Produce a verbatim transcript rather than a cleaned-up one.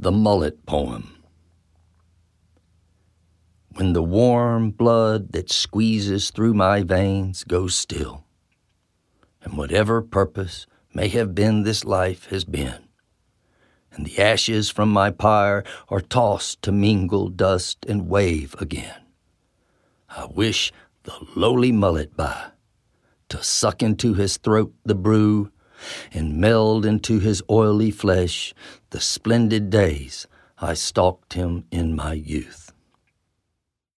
The Mullet Poem. When the warm blood that squeezes through my veins goes still, and whatever purpose may have been this life has been, and the ashes from my pyre are tossed to mingle dust and wave again, I wish the lowly mullet by, to suck into his throat the brew, and meld into his oily flesh the splendid days I stalked him in my youth.